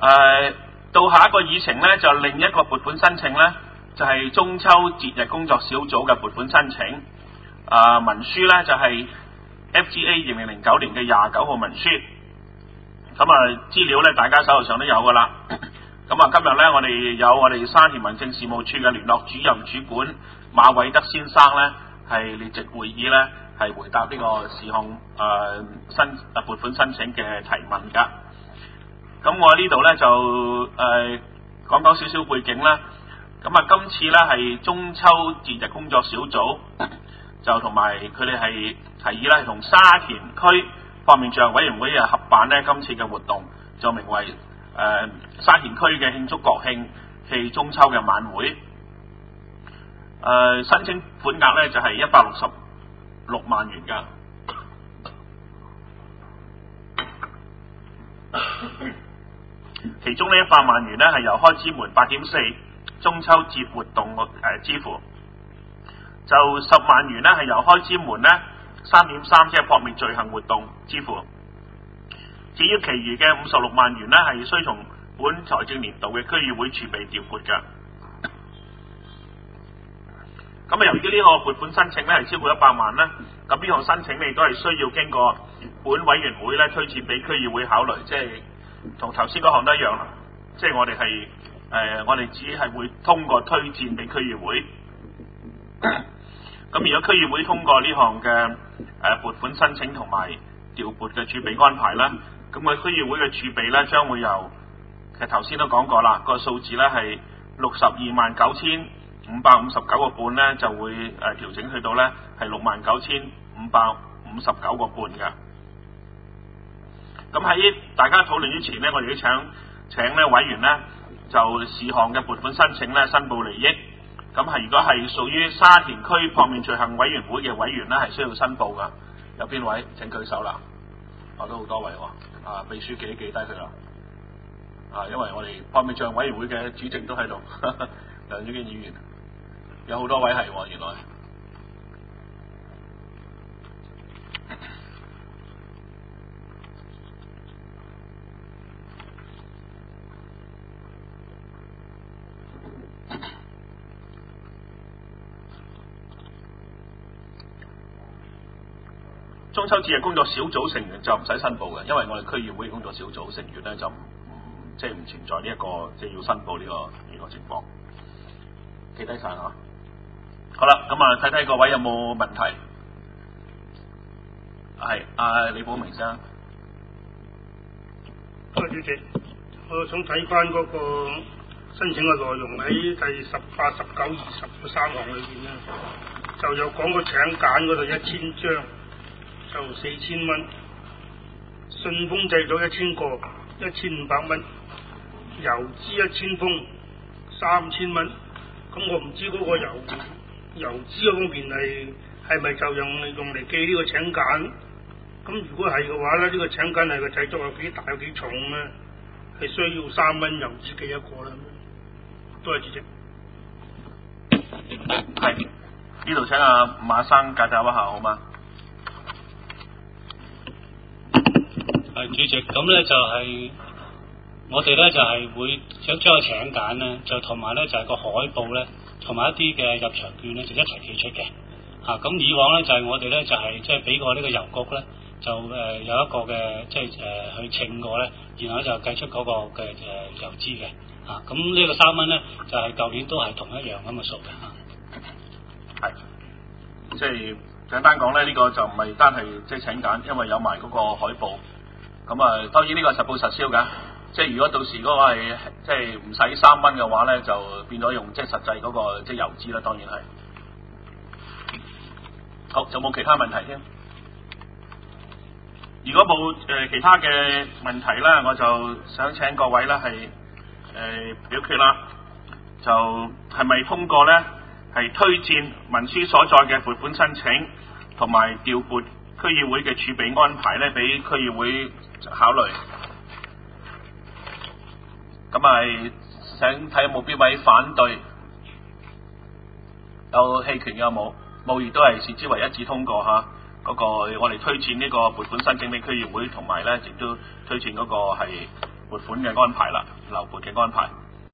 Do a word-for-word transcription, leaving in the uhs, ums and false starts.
誒，到下一個議程咧，就另一個撥款申請咧，就係、是、中秋節日工作小組嘅撥款申請。啊、呃，文書咧就係、是、F G A 二零零九年嘅廿九號文書。咁啊，資料咧大家手頭上都有噶啦。咁啊，今日咧我哋有我哋沙田民政事務處嘅聯絡主任主管馬偉德先生咧，係列席會議咧，係回答呢個事項誒申啊撥款申請嘅提問噶。咁我喺呢度咧就誒、呃、講講少少背景啦。咁啊，今次咧係中秋節日工作小組就同埋佢哋係提議咧，係同沙田區方面賬委員會啊合辦咧今次嘅活動，就名為誒、呃、沙田區嘅慶祝國慶暨中秋嘅晚會。誒、呃、申請款額咧就係一百六十六萬元㗎。其中呢一百萬元咧係由開支門八點四中秋節活動誒、呃、支付，就十萬元咧係由開支門咧三點三即係撲滅罪行活動支付。至於其餘嘅五十六萬元咧係需從本財政年度嘅區議會儲備調撥㗎。咁啊，由於呢個撥款申請咧係超過一百萬咧，咁呢項申請你都係需要經過本委員會咧推薦俾區議會考慮，即係同頭先嗰項都一樣啦。即係我哋係誒，我哋只係會通過推薦俾區議會。咁如果區議會通過呢項嘅誒撥款申請同埋調撥嘅儲備安排咧，咁個區議會嘅儲備咧將會由其實頭先都講過啦，個數字咧係六十二萬九千五百五十九個半咧，就會誒調整去到咧係六萬九千五百五十九個半嘅。咁喺大家討論之前咧，我哋都請請咧委員咧就事項嘅撥款申請咧申報利益。咁係如果係屬於沙田區撲滅罪行委員會嘅委員咧，係需要申報噶。有邊位請舉手啦？啊，都好多位喎。啊，秘書記記低佢啦。啊，因為我哋撲滅罪行委員會嘅主席都喺度，梁志堅議員，有好多位係喎，原來。中秋節日工作小組成員就唔使申報嘅，因為我哋區議會工作小組成員咧就唔即係唔存在呢、這、一個即係、就是、要申報呢、這個呢、這個情況。記低晒嚇。好啦，咁啊睇睇各位有冇問題？係阿李寶明先生。 多謝主席，我想睇翻嗰個申請嘅內容喺第十八、十九、二十嗰三項裏邊咧，就有講個請柬嗰度一千張。就四千蚊，信封製咗一千個，一千五百蚊，郵資一千封，三千蚊。咁我唔知嗰個郵郵資嗰方面係係咪就用用嚟寄呢個請柬？咁如果係嘅話咧，呢、呢個請柬係個製作有幾大有幾重咧？係需要三蚊郵資寄一個啦。多謝主席。 係呢度請阿馬生解答一下好嗎？ 係主席，咁咧就係、是、我哋咧就係、是、會想將個請柬咧，就同埋咧就係、是、個海報咧，同埋一啲嘅入場券咧，就一齊寄出嘅。嚇、啊，咁以往咧就係、是、我哋咧就係即係俾過呢個郵局咧，就誒、呃、有一個嘅即係誒去稱過咧，然後咧就計出嗰個嘅誒郵資嘅。嚇、啊，咁呢個三蚊咧就係、是、舊年都係同一樣咁嘅數嘅嚇。係、啊， 即係簡單講咧，呢、這個就唔係單係即係請柬，因為有埋嗰個海報。咁啊，當然呢個實報實銷㗎，即係如果到時嗰個係即係唔使三蚊嘅話咧，就變咗用即係實際嗰個即係郵資啦，當然係。好，就冇其他問題添。如果冇誒、呃、其他嘅問題咧，我就想請各位咧係誒表決啦，就係咪通過咧係推薦文書所在嘅撥款申請同埋調撥區議會嘅儲備安排咧，俾區議會考慮。咁係想睇有冇邊位反對，有棄權嘅有冇？冇，亦都係視之為一致通過嚇。嗰、那個我哋推薦呢個撥款申請俾區議會，同埋咧亦都推薦嗰個係撥款嘅安排啦，流撥嘅安排。